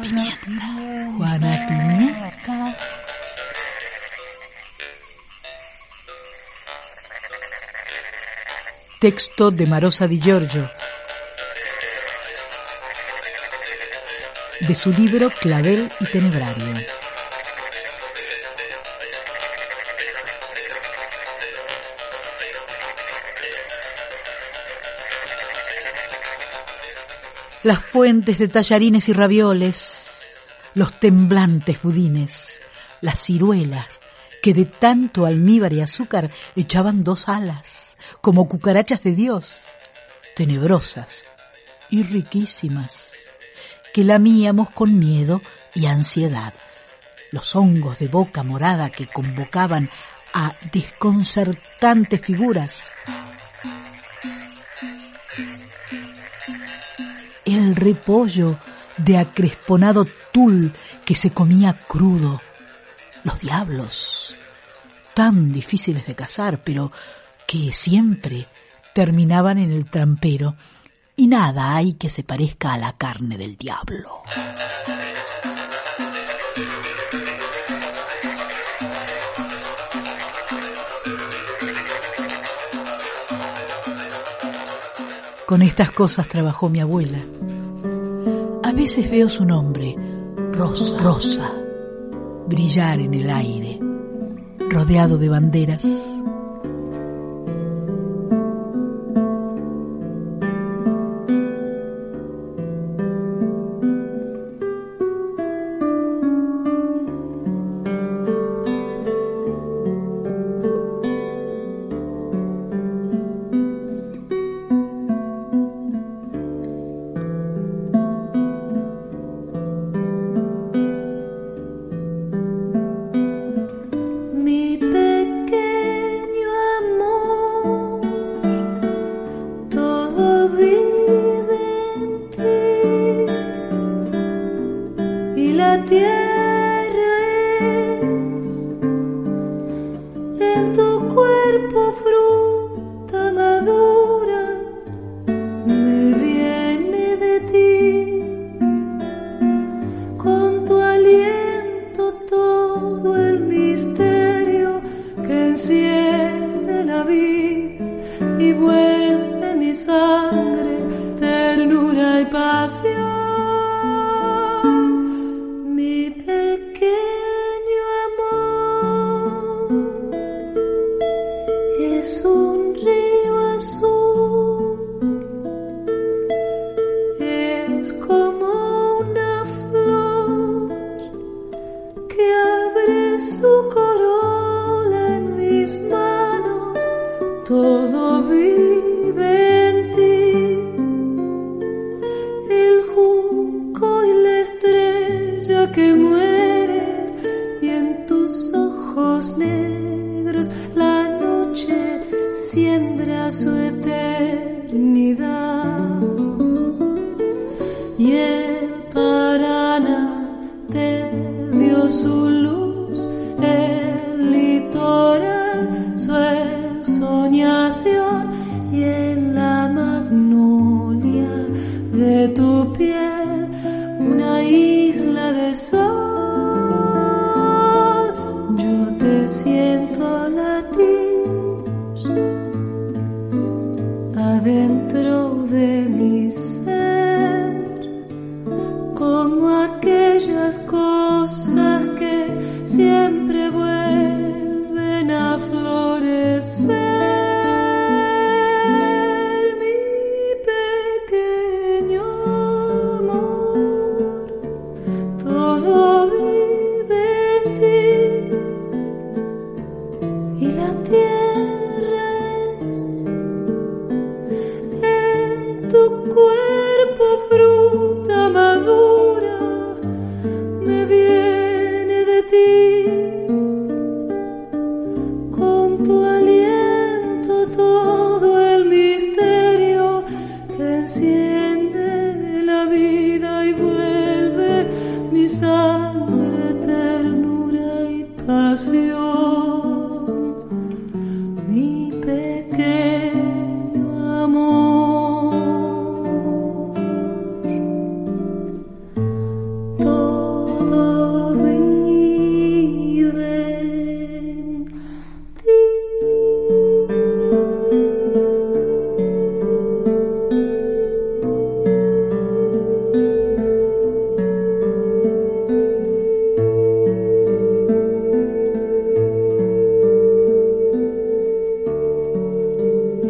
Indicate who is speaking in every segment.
Speaker 1: Pimienta. Juana Pimienta. Texto de Marosa Di Giorgio, de su libro Clavel y Tenebrario. Las fuentes de tallarines y ravioles, los temblantes budines, las ciruelas que de tanto almíbar y azúcar echaban 2 alas, como cucarachas de Dios, tenebrosas y riquísimas, que lamíamos con miedo y ansiedad. Los hongos de boca morada que convocaban a desconcertantes figuras. El repollo de acresponado tul que se comía crudo. Los diablos, tan difíciles de cazar, pero que siempre terminaban en el trampero, y nada hay que se parezca a la carne del diablo. Con estas cosas trabajó mi abuela. A veces veo su nombre, Rosa, brillar en el aire, rodeado de banderas.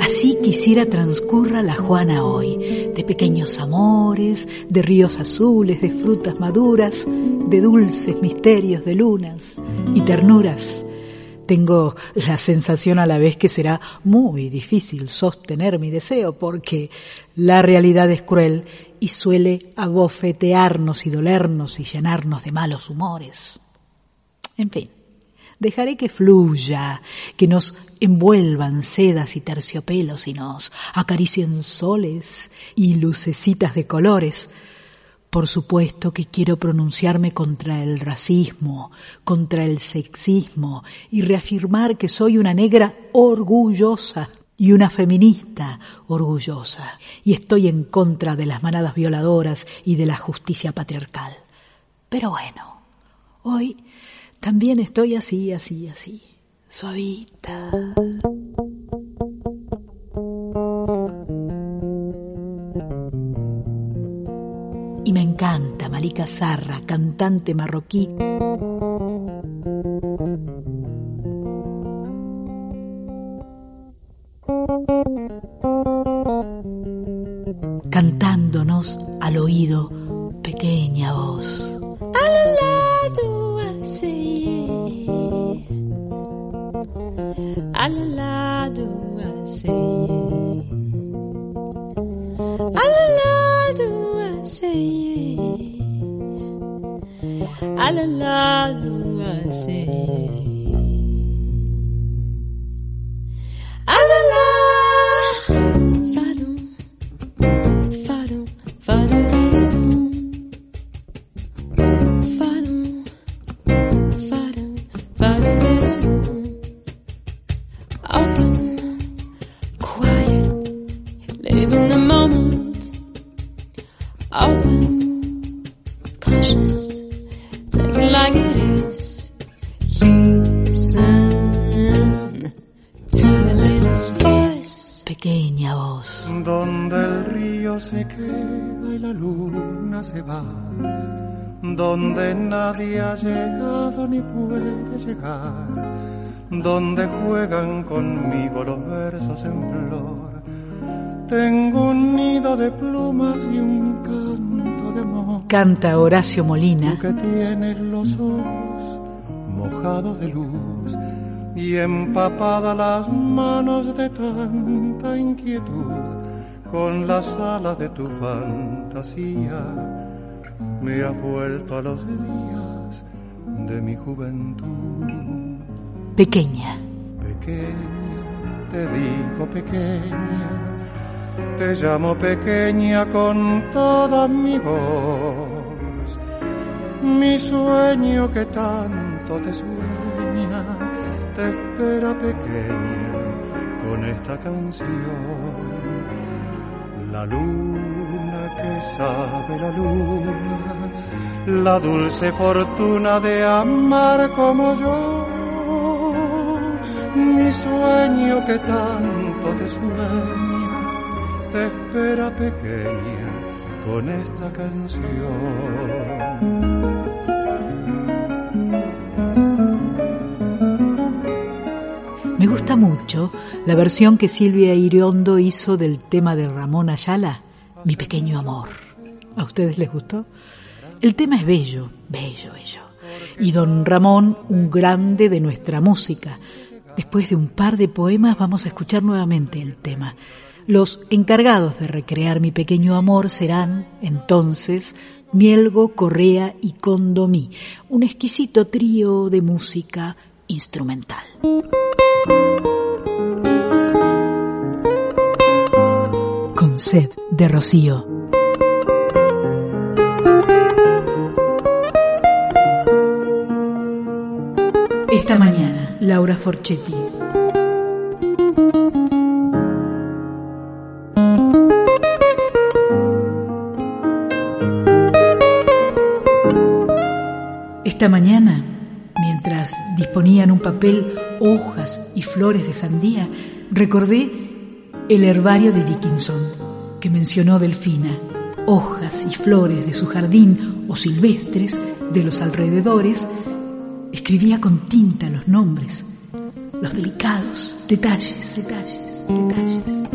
Speaker 1: Así quisiera transcurra la Juana hoy, de pequeños amores, de ríos azules, de frutas maduras, de dulces misterios, de lunas y ternuras. Tengo la sensación a la vez que será muy difícil sostener mi deseo porque la realidad es cruel y suele abofetearnos y dolernos y llenarnos de malos humores. En fin, dejaré que fluya, que nos envuelvan sedas y terciopelos y nos acaricien soles y lucecitas de colores. Por supuesto que quiero pronunciarme contra el racismo, contra el sexismo y reafirmar que soy una negra orgullosa y una feminista orgullosa. Y estoy en contra de las manadas violadoras y de la justicia patriarcal. Pero bueno, hoy también estoy así, suavita. Y me encanta Malika Zarra, cantante marroquí. Cantándonos al oído, pequeña voz. Pequeña voz.
Speaker 2: Donde el río se queda y la luna se va, donde nadie ha llegado ni puede llegar, donde juegan conmigo los versos en flor. Tengo un nido de plumas y un canto de amor.
Speaker 1: Canta Horacio Molina.
Speaker 2: Tú que tienes los ojos mojados de luz y empapadas las manos de tanta inquietud, con las alas de tu fantasía me has vuelto a los días de mi juventud.
Speaker 1: Pequeña.
Speaker 2: Pequeña, te digo pequeña, te llamo pequeña con toda mi voz. Mi sueño que tanto te sueña te espera pequeña con esta canción. La luna que sabe la luna, la dulce fortuna de amar como yo. Mi sueño que tanto te sueña te espera pequeña con esta canción.
Speaker 1: Me gusta mucho la versión que Silvia Iriondo hizo del tema de Ramón Ayala, Mi pequeño amor. ¿A ustedes les gustó? El tema es bello, bello, bello. Y don Ramón, un grande de nuestra música. Después de un par de poemas vamos a escuchar nuevamente el tema. Los encargados de recrear Mi pequeño amor serán, entonces, Mielgo, Correa y Condomí, un exquisito trío de música instrumental. Con sed de rocío. Esta mañana, Laura Forchetti. Esta mañana, mientras disponía en un papel hojas y flores de sandía, recordé el herbario de Dickinson, que mencionó Delfina, hojas y flores de su jardín o silvestres de los alrededores. Escribía con tinta los nombres. los delicados detalles, detalles, detalles.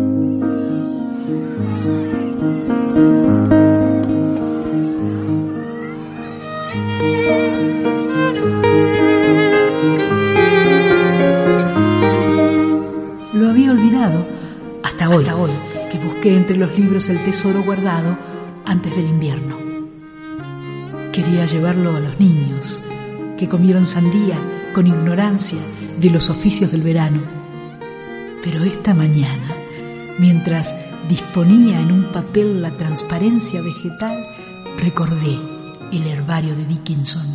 Speaker 1: Lo había olvidado hasta hoy, que busqué entre los libros el tesoro guardado antes del invierno. Quería llevarlo a los niños que comieron sandía con ignorancia de los oficios del verano. Pero esta mañana, mientras disponía en un papel la transparencia vegetal, recordé el herbario de Dickinson.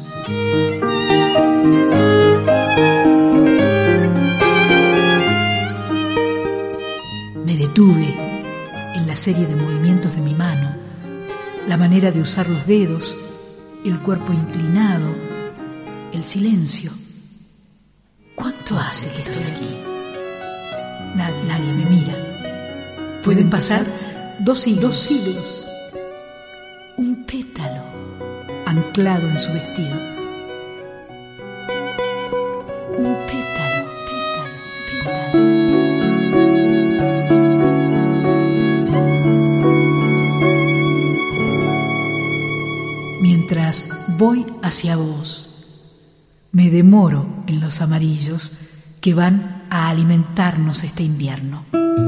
Speaker 1: Me detuve en la serie de movimientos de mi mano, la manera de usar los dedos, el cuerpo inclinado, el silencio. ¿Cuánto hace que estoy aquí? Nadie me mira. Pueden pasar 2 siglos. Un pétalo anclado en su vestido. Un pétalo, pétalo, pétalo. Mientras voy hacia vos, me demoro en los amarillos que van a alimentarnos este invierno.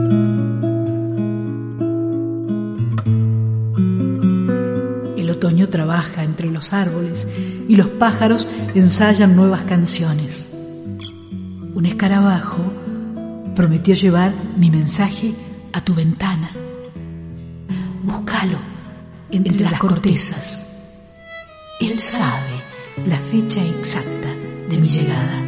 Speaker 1: El otoño trabaja entre los árboles y los pájaros ensayan nuevas canciones. Un escarabajo prometió llevar mi mensaje a tu ventana. Búscalo entre las cortezas. Él sabe la fecha exacta de mi llegada.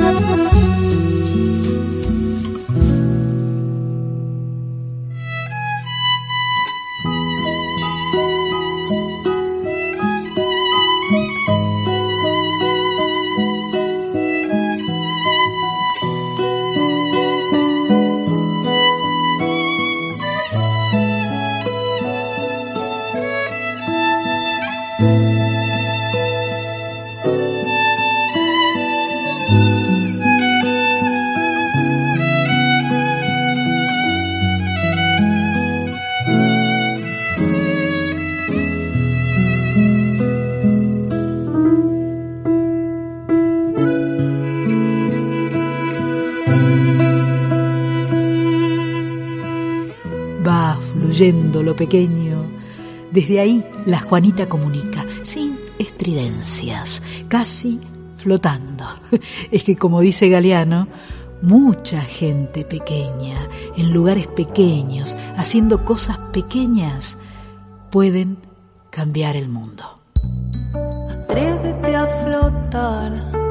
Speaker 1: Fluyendo lo pequeño, desde ahí la Juanita comunica, sin estridencias, casi flotando. Es que, como dice Galeano, mucha gente pequeña, en lugares pequeños, haciendo cosas pequeñas, pueden cambiar el mundo.
Speaker 3: Atrévete a flotar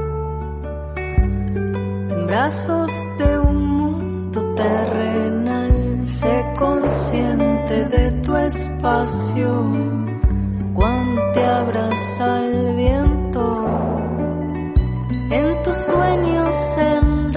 Speaker 3: en brazos de un mundo terrenal. Sé consciente de tu espacio cuando te abraza el viento. En tus sueños se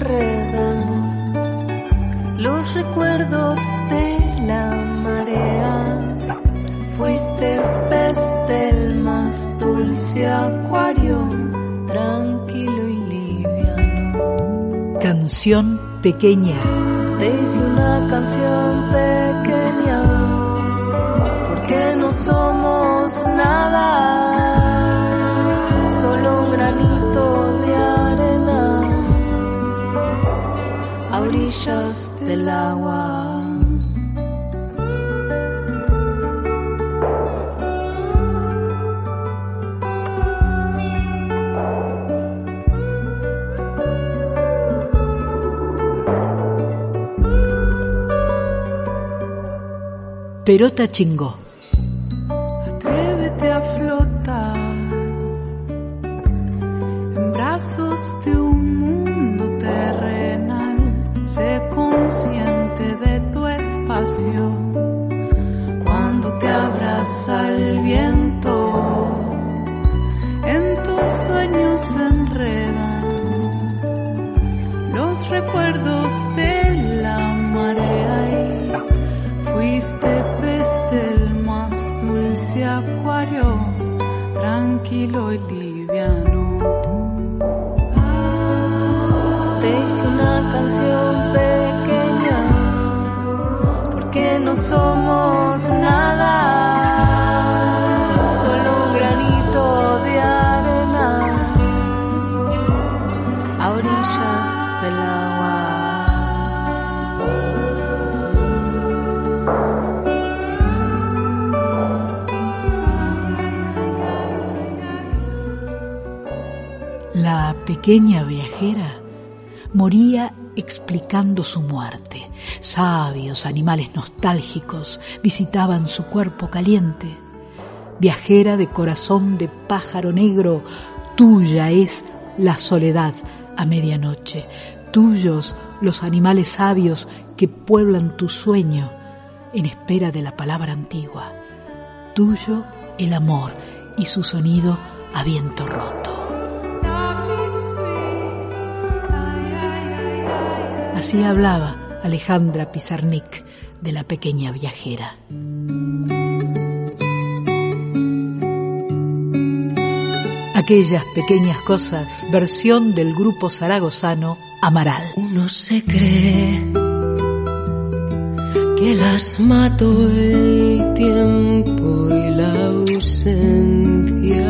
Speaker 3: enredan los recuerdos de la marea. Fuiste pez del más dulce acuario, tranquilo y liviano.
Speaker 1: Canción pequeña.
Speaker 3: Te hice una canción pequeña, porque no somos nada, solo un granito de arena a orillas del agua.
Speaker 1: Perota Chingó.
Speaker 4: Atrévete a flotar en brazos de un mundo terrenal. Sé consciente de tu espacio cuando te abraza el viento. En tus sueños se enredan los recuerdos de la marea y fuiste pez del más dulce acuario, tranquilo y liviano.
Speaker 3: Te hice una canción pequeña, porque no somos nada, solo un granito de arena a orillas del agua.
Speaker 1: La pequeña viajera moría explicando su muerte. Sabios animales nostálgicos visitaban su cuerpo caliente. Viajera de corazón de pájaro negro, tuya es la soledad a medianoche. Tuyos los animales sabios que pueblan tu sueño en espera de la palabra antigua. Tuyo el amor y su sonido a viento roto. Así hablaba Alejandra Pizarnik de la pequeña viajera. Aquellas pequeñas cosas, versión del grupo zaragozano Amaral.
Speaker 5: Uno se cree que las mató el tiempo y la ausencia,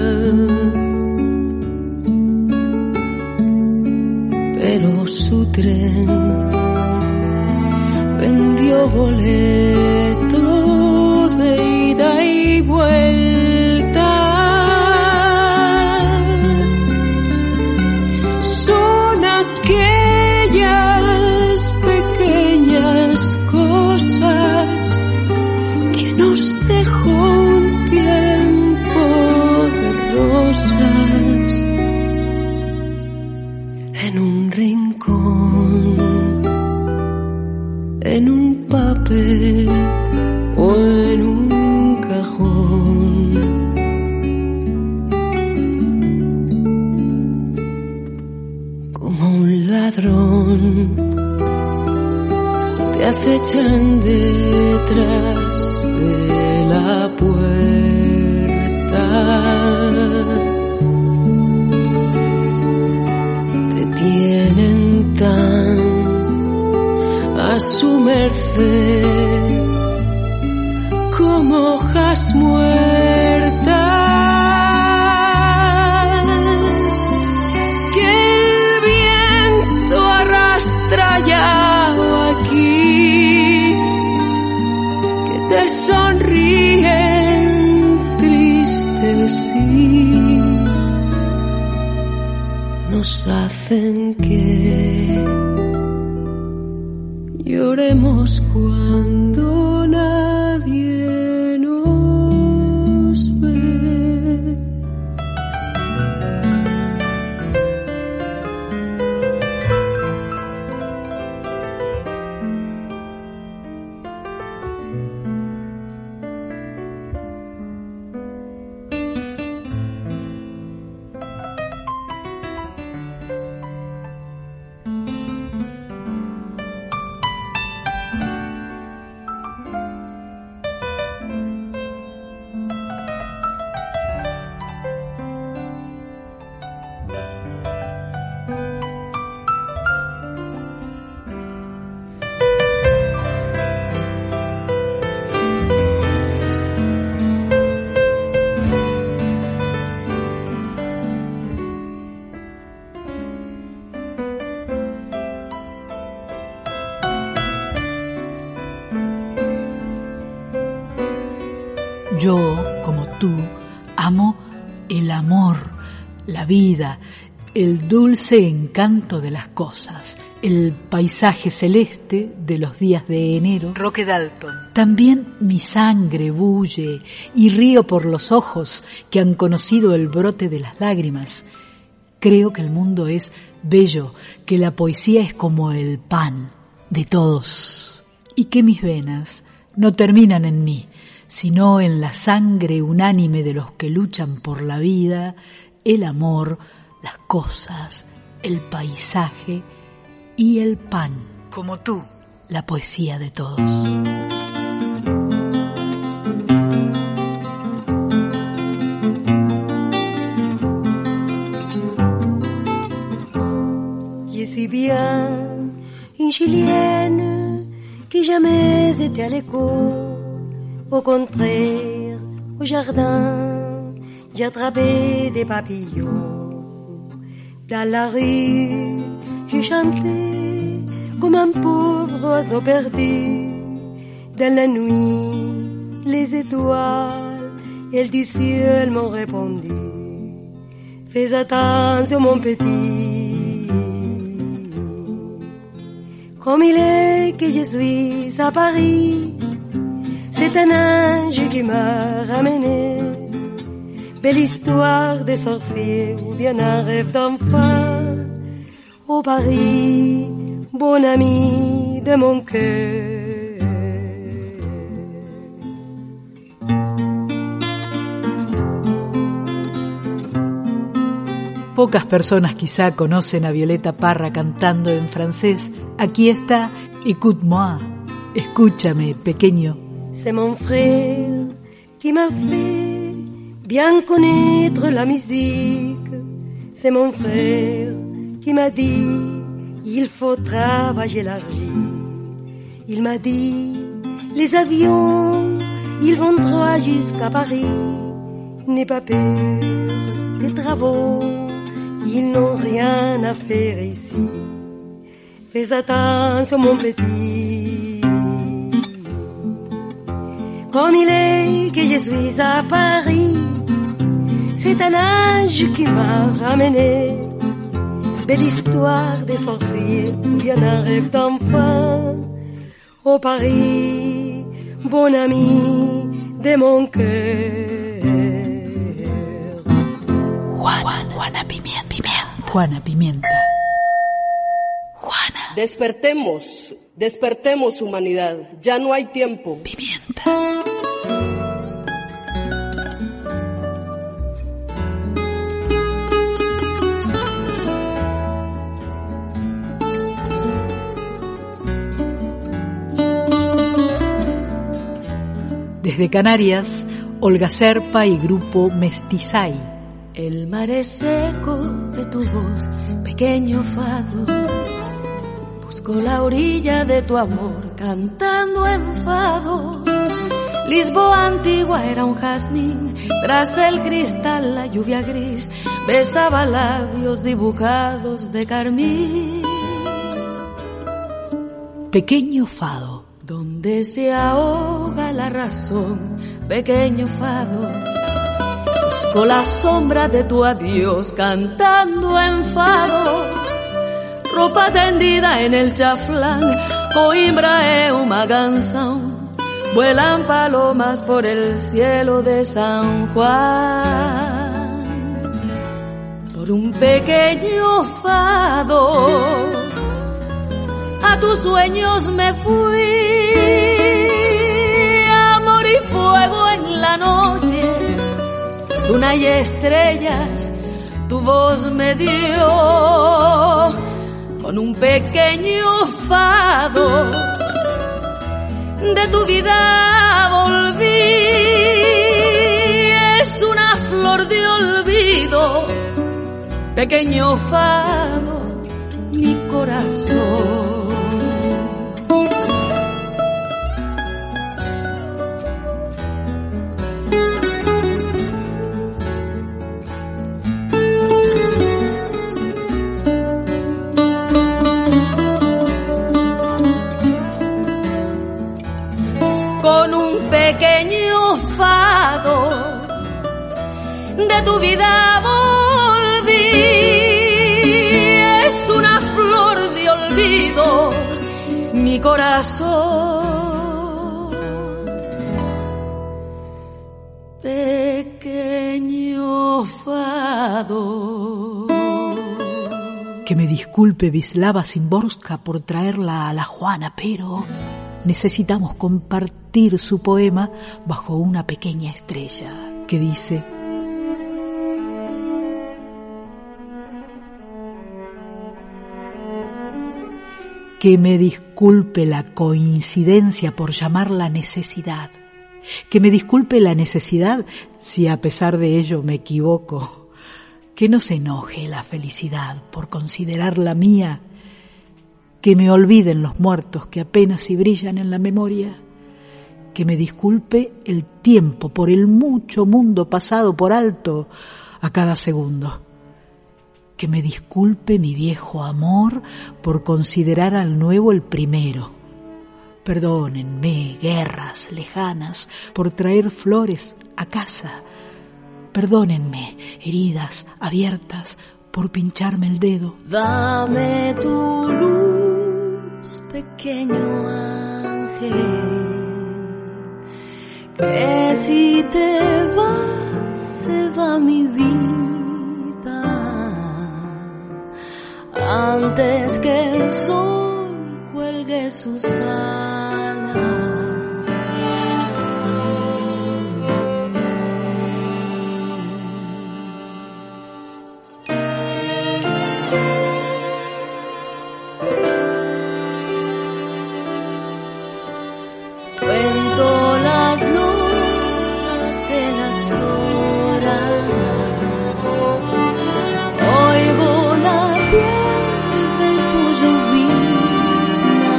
Speaker 5: pero su tren vendió boleto de ida y vuelta. Son aquellas pequeñas cosas que nos dejó un tiempo de rosas. en un rincón, en un papel o en un cajón. Como un ladrón te acechan detrás de la puerta, te tienen tan a su merced como hojas muertas que el viento arrastra ya aquí, que te sonríen tristes y nos hacen que lloremos cuando nadie nos ve.
Speaker 1: Yo, como tú, amo el amor, la vida, el dulce encanto de las cosas, el paisaje celeste de los días de enero. Roque Dalton. También mi sangre bulle y río por los ojos que han conocido el brote de las lágrimas. Creo que el mundo es bello, que la poesía es como el pan de todos y que mis venas no terminan en mí, sino en la sangre unánime de los que luchan por la vida, el amor, las cosas, el paisaje y el pan, como tú, la poesía de todos.
Speaker 6: Je suis bien une Chilienne qui jamais était à l'école. Au contraire, au jardin, j'ai attrapé des papillons. Dans la rue, je chantais comme un pauvre oiseau perdu. Dans la nuit, les étoiles, elles du ciel m'ont répondu. Fais attention mon petit, comme il est que je suis à Paris. C'est un ange qui m'a ramené. Belle histoire de sorcier ou bien un rêve d'enfant. Au Paris, bon ami de mon cœur.
Speaker 1: Pocas personas quizá conocen a Violeta Parra cantando en francés. Aquí está Écoute-moi, escúchame, pequeño.
Speaker 6: C'est mon frère qui m'a fait bien connaître la musique. C'est mon frère qui m'a dit, il faut travailler la vie. Il m'a dit, les avions, ils vont droit jusqu'à Paris. N'aie pas peur des travaux, ils n'ont rien à faire ici. Fais attention mon petit, comme il est que je suis à Paris. C'est un ange qui m'a ramené. Belle histoire des sorciers, ou bien un rêve d'enfant. Au Paris, bon ami de mon cœur.
Speaker 1: Juana Pimienta. Juana Pimienta.
Speaker 7: Despertemos, despertemos humanidad, ya no hay tiempo.
Speaker 1: Pimienta. Desde Canarias, Olga Serpa y grupo Mestizay.
Speaker 3: El mar es eco de tu voz, pequeño fado. Busco la orilla de tu amor, cantando enfado. Lisboa antigua era un jazmín, tras el cristal la lluvia gris besaba labios dibujados de carmín.
Speaker 1: Pequeño fado.
Speaker 3: Donde se ahoga la razón, pequeño fado. Busco la sombra de tu adiós, cantando enfado. Ropa tendida en el chaflán, Coimbra es una canción. Vuelan palomas por el cielo de San Juan. Por un pequeño fado, a tus sueños me fui. Amor y fuego en la noche, luna y estrellas, tu voz me dio. Con un pequeño fado, de tu vida volví. Es una flor de olvido, pequeño fado, mi corazón. Con un pequeño fado, de tu vida volví. Es una flor de olvido, mi corazón. Pequeño fado.
Speaker 1: Que me disculpe Wisława Szymborska por traerla a la Juana, pero necesitamos compartir su poema bajo una pequeña estrella que dice: que me disculpe la coincidencia por llamarla necesidad, que me disculpe la necesidad si a pesar de ello me equivoco, que no se enoje la felicidad por considerarla mía, que me olviden los muertos que apenas si brillan en la memoria, que me disculpe el tiempo por el mucho mundo pasado por alto a cada segundo, que me disculpe mi viejo amor por considerar al nuevo el primero. Perdónenme, guerras lejanas, por traer flores a casa. Perdónenme, heridas abiertas, por pincharme el dedo.
Speaker 3: Dame tu luz, pequeño ángel, que si te vas, se va mi vida, antes que el sol cuelgue sus alas. Cuento las notas de las horas, oigo la piel de tu llovizna,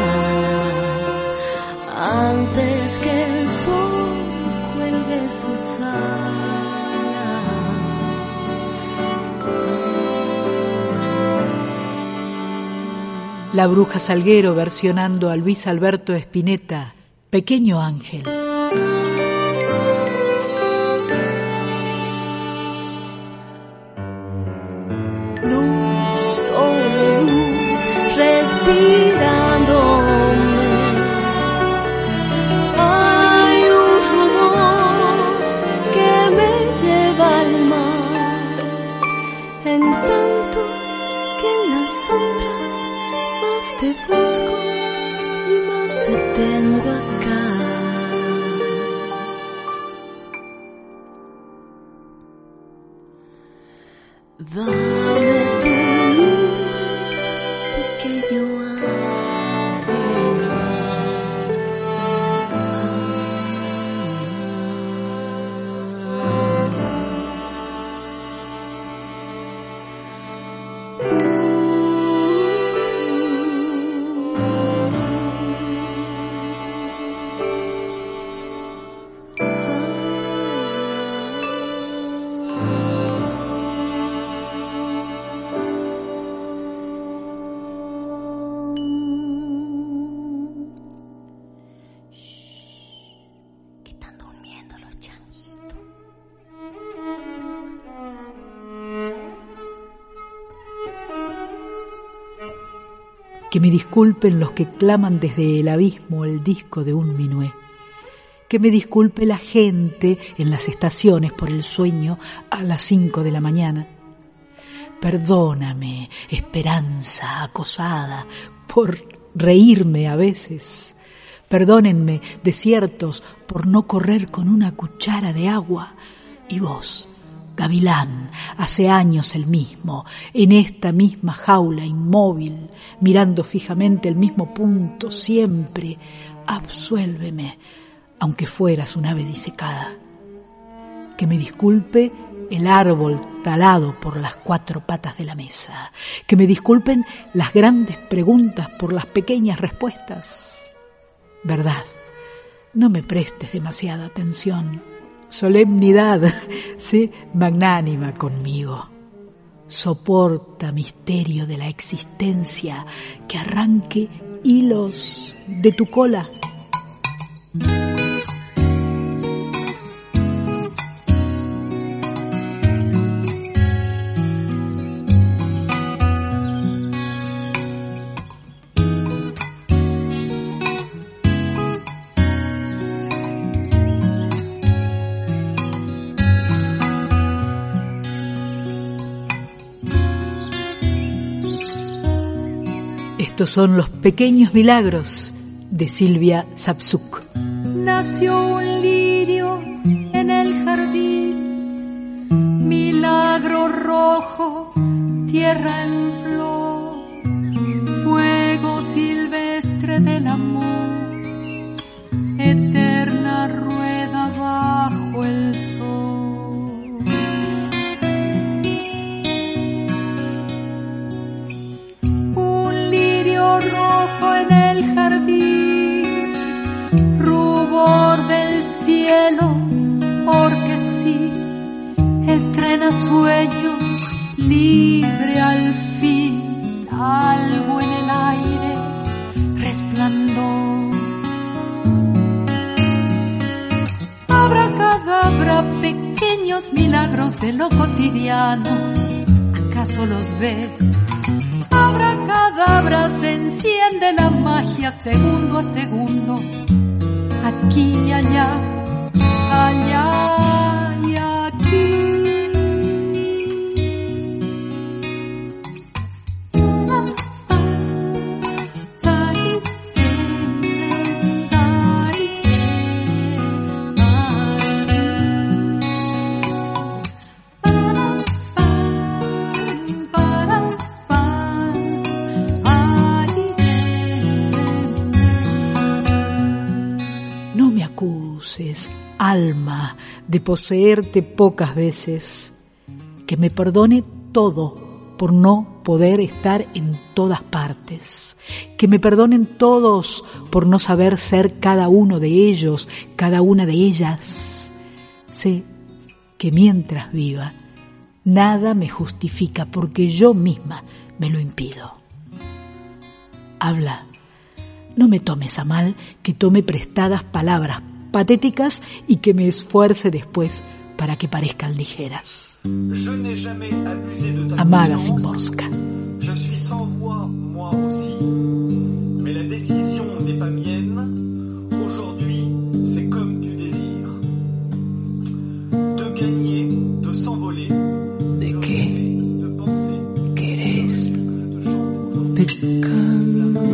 Speaker 3: antes que el sol cuelgue sus alas.
Speaker 1: La Bruja Salguero versionando a Luis Alberto Spinetta, Pequeño Ángel.
Speaker 3: Luz, solo luz, respirándome. Hay un rumor que me lleva al mar, en tanto que en las sombras más Más te busco y más te tengo acá. Dame tu luz, pequeño
Speaker 1: Que me disculpen los que claman desde el abismo el disco de un minué. Que me disculpe la gente en las estaciones por el sueño a las 5 de la mañana. Perdóname, esperanza acosada, por reírme a veces. Perdónenme, desiertos, por no correr con una cuchara de agua. Y vos, gavilán, hace años el mismo, en esta misma jaula inmóvil, mirando fijamente el mismo punto siempre, absuélveme, aunque fueras un ave disecada. Que me disculpe el árbol talado por las 4 patas de la mesa. Que me disculpen las grandes preguntas por las pequeñas respuestas. Verdad, no me prestes demasiada atención. Solemnidad, sé magnánima conmigo. Soporta misterio de la existencia que arranque hilos de tu cola. Estos son los pequeños milagros de Silvia Sapsuk.
Speaker 5: Nació un lirio en el jardín, milagro rojo, tierra en flor, fuego silvestre del amor, eterna rueda bajo el sol. Rojo en el jardín, rubor del cielo, porque sí, estrena sueño, libre al fin, algo en el aire, resplandor. Abracadabra, pequeños milagros de lo cotidiano, ¿acaso los ves? Abracadabra, se enciende la magia segundo a segundo, aquí y allá, allá y aquí.
Speaker 1: Alma, de poseerte pocas veces, que me perdone todo por no poder estar en todas partes, que me perdonen todos por no saber ser cada uno de ellos, cada una de ellas. Sé que mientras viva, nada me justifica porque yo misma me lo impido. Habla, no me tomes a mal que tome prestadas palabras patéticas y que me esfuerce después para que parezcan ligeras. Amada Szymborska.
Speaker 8: Je suis sans voix, moi aussi, mais la décision n'est pas mienne. Aujourd'hui, c'est comme tu désires. De gagner, de s'envoler. ¿De qué? De penser. ¿Querés? De cantar.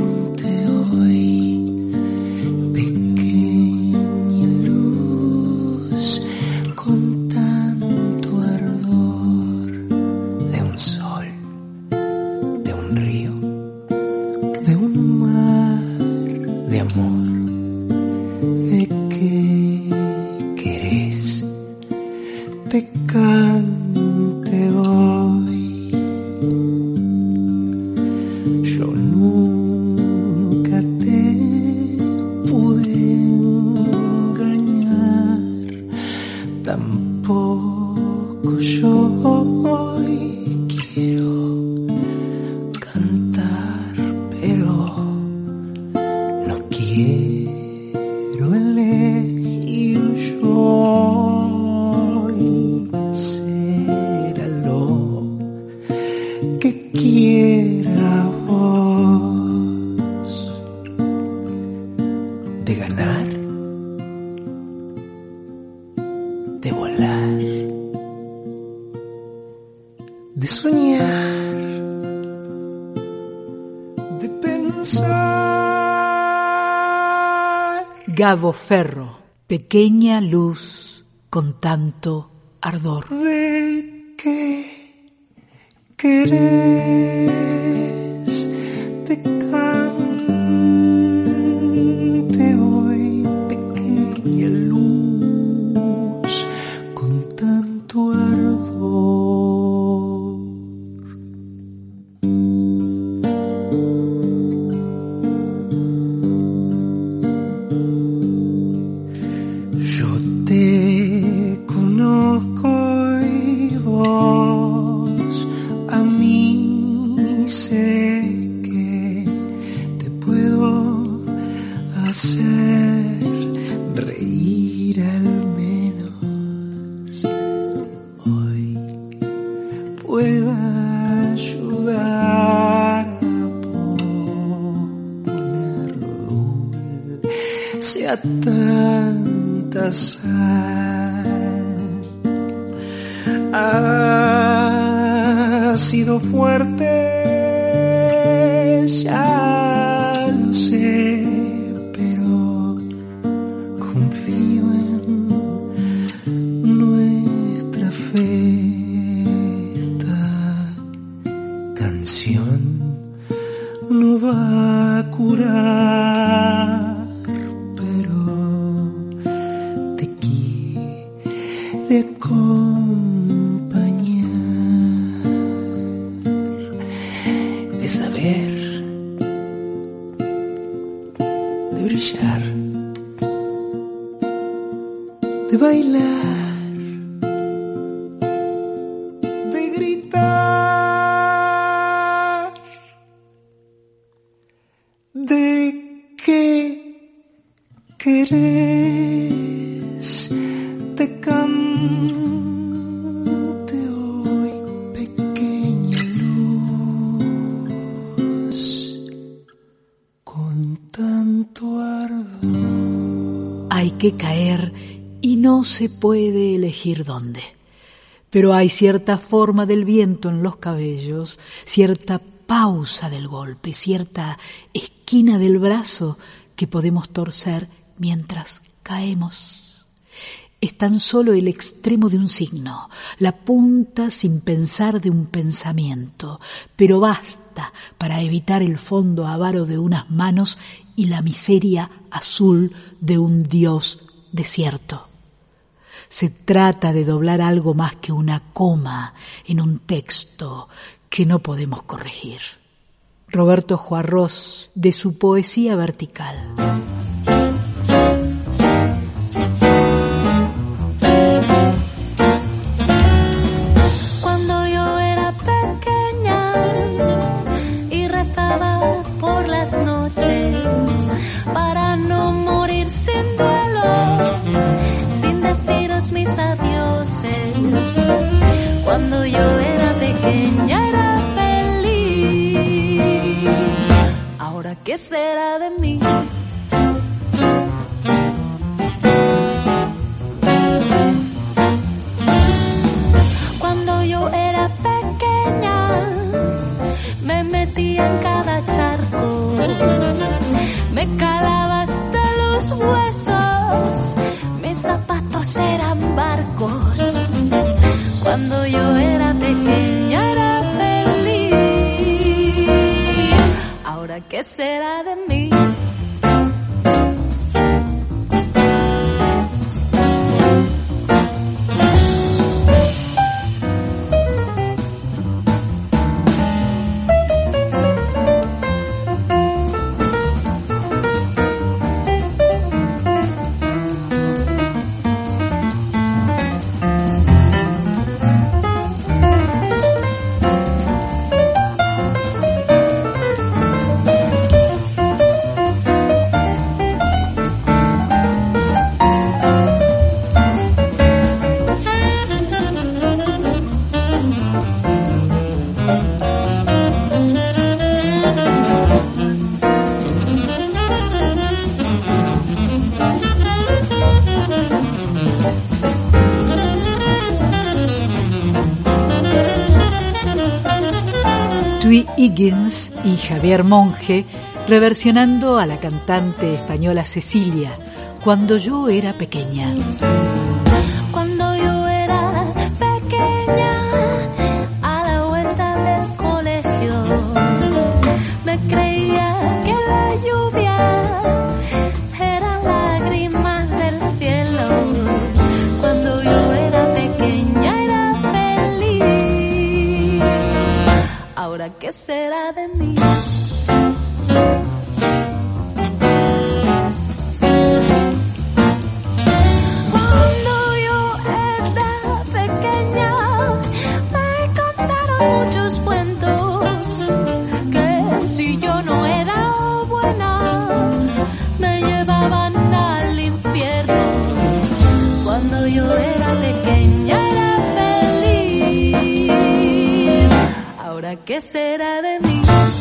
Speaker 1: Gabo Ferro, pequeña luz con tanto ardor.
Speaker 9: ¿De qué querés? Te cante hoy, pequeña luz con tanto ardor. Tanta sal ha sido fuerte, ya lo sé, pero confío en nuestra fe. Esta canción no va a curar, de acompañar, de saber, de brillar, de bailar, de gritar, de que querés, te cante hoy, pequeña luz con tanto ardor.
Speaker 1: Hay que caer y no se puede elegir dónde. Pero hay cierta forma del viento en los cabellos, cierta pausa del golpe, cierta esquina del brazo que podemos torcer mientras caemos. Es tan solo el extremo de un signo, la punta sin pensar de un pensamiento, pero basta para evitar el fondo avaro de unas manos y la miseria azul de un Dios desierto. Se trata de doblar algo más que una coma en un texto que no podemos corregir. Roberto Juarros, de su poesía vertical.
Speaker 3: Mis adioses. Cuando yo era pequeña era feliz. Ahora ¿qué será de mí? Cuando yo era pequeña me metía en cada charco, ¿qué será de mí?
Speaker 1: Tweet Higgins y Javier Monge reversionando a la cantante española Cecilia, Cuando yo era pequeña.
Speaker 3: Cuando yo era pequeña, a la vuelta del colegio, me creía que la lluvia eran lágrimas del cielo. Cuando yo era pequeña era feliz. Ahora, ¿qué será de mí? ¿Qué será de mí?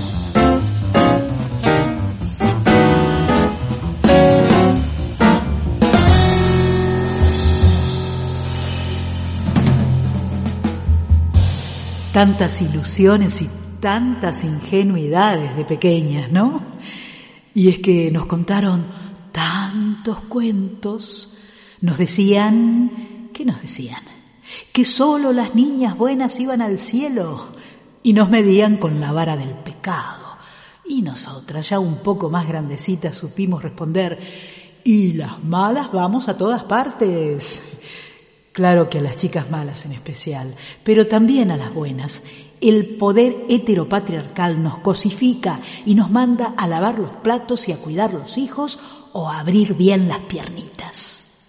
Speaker 1: Tantas ilusiones y tantas ingenuidades de pequeñas, ¿no? Y es que nos contaron tantos cuentos, nos decían, ¿qué nos decían? Que solo las niñas buenas iban al cielo. Y nos medían con la vara del pecado. Y nosotras, ya un poco más grandecitas, supimos responder, y las malas vamos a todas partes. Claro que a las chicas malas en especial, pero también a las buenas. El poder heteropatriarcal nos cosifica y nos manda a lavar los platos y a cuidar los hijos o a abrir bien las piernitas.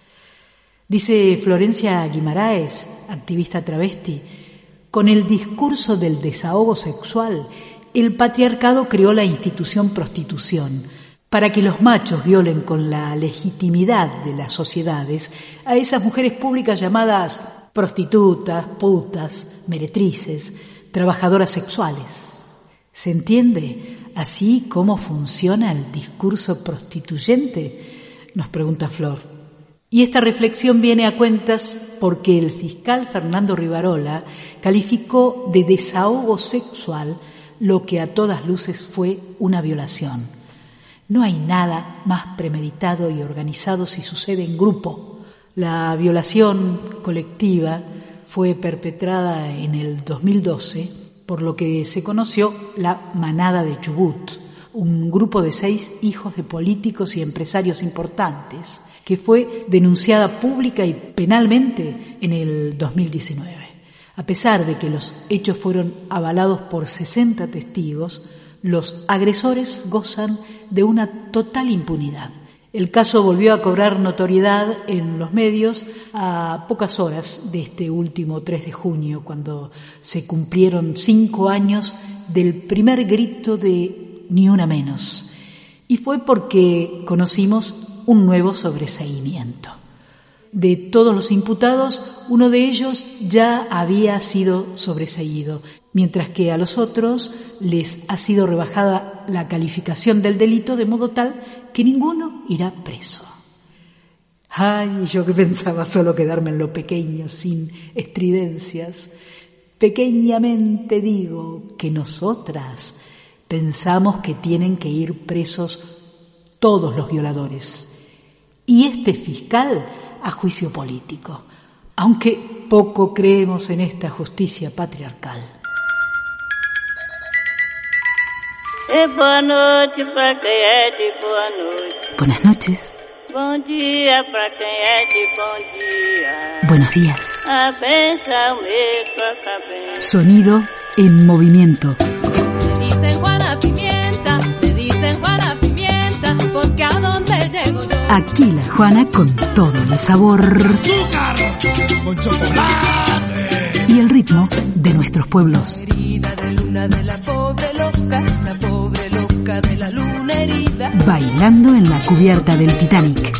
Speaker 1: Dice Florencia Guimaraes, activista travesti, con el discurso del desahogo sexual, el patriarcado creó la institución prostitución para que los machos violen con la legitimidad de las sociedades a esas mujeres públicas llamadas prostitutas, putas, meretrices, trabajadoras sexuales. ¿Se entiende así cómo funciona el discurso prostituyente?, nos pregunta Flor. Y esta reflexión viene a cuentas porque el fiscal Fernando Rivarola calificó de desahogo sexual lo que a todas luces fue una violación. No hay nada más premeditado y organizado si sucede en grupo. La violación colectiva fue perpetrada en el 2012 por lo que se conoció la Manada de Chubut, un grupo de 6 hijos de políticos y empresarios importantes, que fue denunciada pública y penalmente en el 2019. A pesar de que los hechos fueron avalados por 60 testigos, los agresores gozan de una total impunidad. El caso volvió a cobrar notoriedad en los medios a pocas horas de este último 3 de junio, cuando se cumplieron 5 años del primer grito de Ni una menos. Y fue porque conocimos un nuevo sobreseimiento. De todos los imputados, uno de ellos ya había sido sobreseído, mientras que a los otros les ha sido rebajada la calificación del delito de modo tal que ninguno irá preso. Ay, yo que pensaba solo quedarme en lo pequeño, sin estridencias. Pequeñamente digo que nosotras pensamos que tienen que ir presos todos los violadores. Y este fiscal a juicio político, aunque poco creemos en esta justicia patriarcal.
Speaker 10: Boa noite pra quem é de boa noite.
Speaker 1: Buenas noches.
Speaker 10: Bom dia pra quem é de bom dia.
Speaker 1: Buenos días.
Speaker 10: A benção me toca bem.
Speaker 1: Sonido en movimiento.
Speaker 3: Me dicen Juana Pimienta, me dicen Juana Pimienta, porque a donde llego yo.
Speaker 1: Aquí la Juana con todo el sabor.
Speaker 11: ¡Azúcar! ¡Con chocolate!
Speaker 1: Y el ritmo de nuestros pueblos.
Speaker 3: Herida de luna de la pobre loca de la luna herida.
Speaker 1: Bailando en la cubierta del Titanic.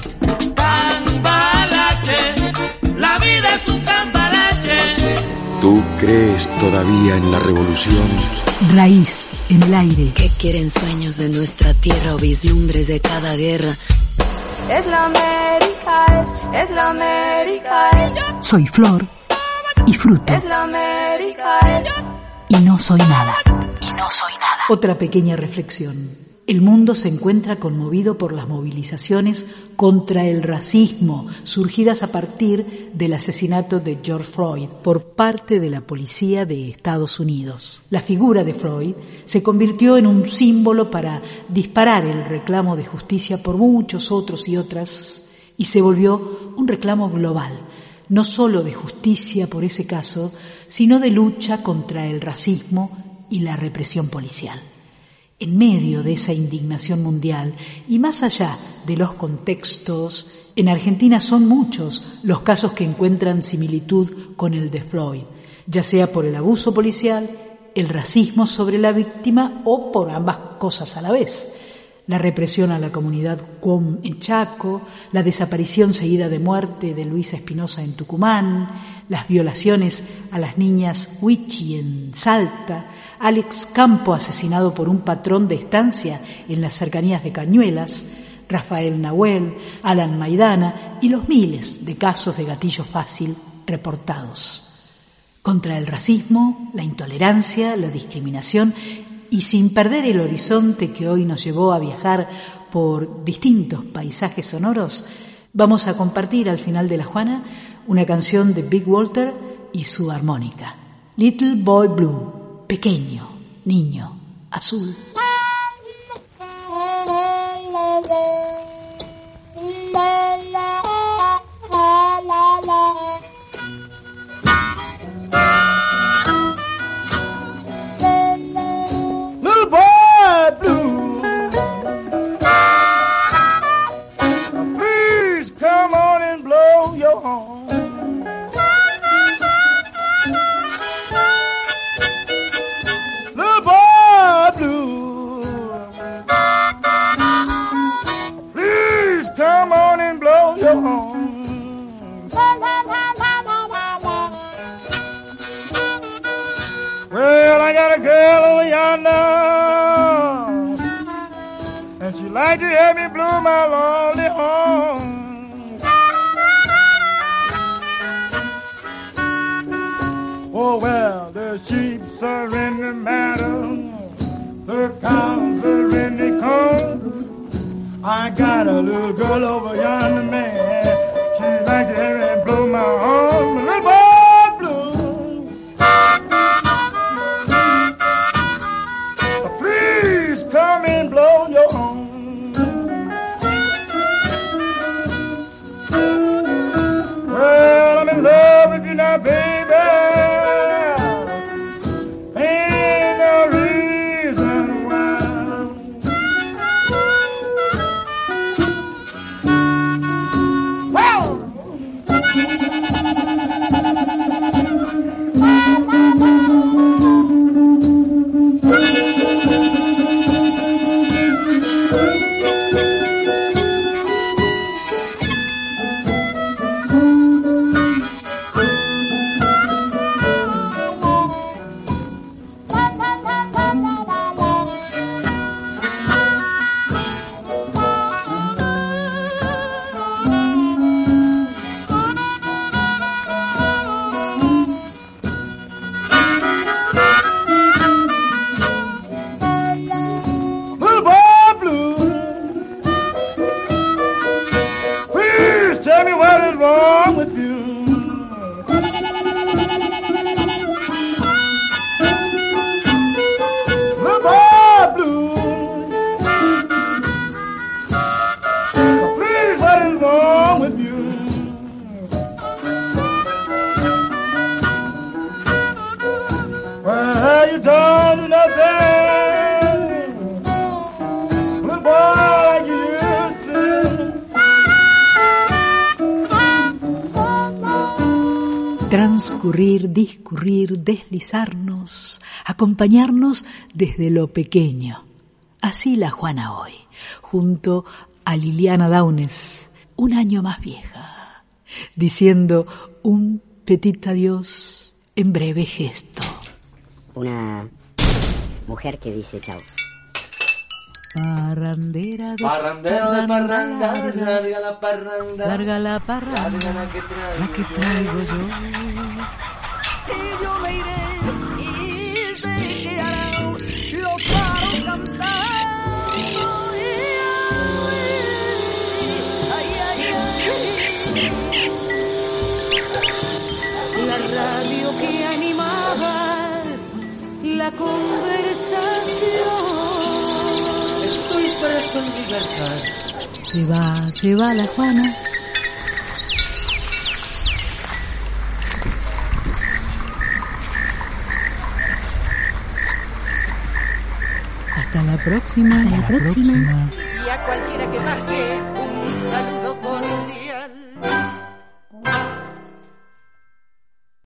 Speaker 11: Cambalache, la vida es un cambalache.
Speaker 12: ¿Tú crees todavía en la revolución?
Speaker 1: Raíz en el aire.
Speaker 13: ¿Qué quieren sueños de nuestra tierra o vislumbres de cada guerra?
Speaker 14: Es la América, es la América, es.
Speaker 1: Soy flor y fruto.
Speaker 14: Es la América, es.
Speaker 1: Y no soy nada. Otra pequeña reflexión. El mundo se encuentra conmovido por las movilizaciones contra el racismo surgidas a partir del asesinato de George Floyd por parte de la policía de Estados Unidos. La figura de Floyd se convirtió en un símbolo para disparar el reclamo de justicia por muchos otros y otras, y se volvió un reclamo global, no solo de justicia por ese caso, sino de lucha contra el racismo y la represión policial. En medio de esa indignación mundial y más allá de los contextos, en Argentina son muchos los casos que encuentran similitud con el de Floyd, ya sea por el abuso policial, el racismo sobre la víctima o por ambas cosas a la vez. La represión a la comunidad Qom en Chaco, la desaparición seguida de muerte de Luisa Espinosa en Tucumán, las violaciones a las niñas Huichi en Salta, Alex Campo asesinado por un patrón de estancia en las cercanías de Cañuelas, Rafael Nahuel, Alan Maidana y los miles de casos de gatillo fácil reportados. Contra el racismo, la intolerancia, la discriminación y sin perder el horizonte que hoy nos llevó a viajar por distintos paisajes sonoros, vamos a compartir al final de La Juana una canción de Big Walter y su armónica. Little Boy Blue. Pequeño, niño, azul.
Speaker 11: Little boy blue, please come on and blow your horn. Come on and blow your horn. Well, I got a girl over yonder, and she like to hear me blow my lonely horn. Oh, well, the sheep are in the meadow, the cows are in the corn. I got a little girl over yonder, man. She like to hear me blow my horn. Little boy blue. Please come and blow your horn. Well, I'm in love with you now, baby. Ain't no reason why.
Speaker 1: escurrir, discurrir, deslizarnos, acompañarnos desde lo pequeño. Así la Juana hoy, junto a Liliana Downes, un año más vieja, diciendo un petit adiós en breve gesto.
Speaker 15: Una mujer que dice chao.
Speaker 1: Parrandera de
Speaker 16: parrandero de parranda, larga la parranda,
Speaker 1: larga la parranda,
Speaker 16: la
Speaker 1: que traigo yo.
Speaker 3: Y yo me iré y se quedarán los paros cantando. Ay, ay, ay. La radio que animaba la conversación.
Speaker 16: Estoy preso en libertad.
Speaker 1: Se va la Juana. Hasta la próxima.
Speaker 3: Y a cualquiera que pase, un saludo por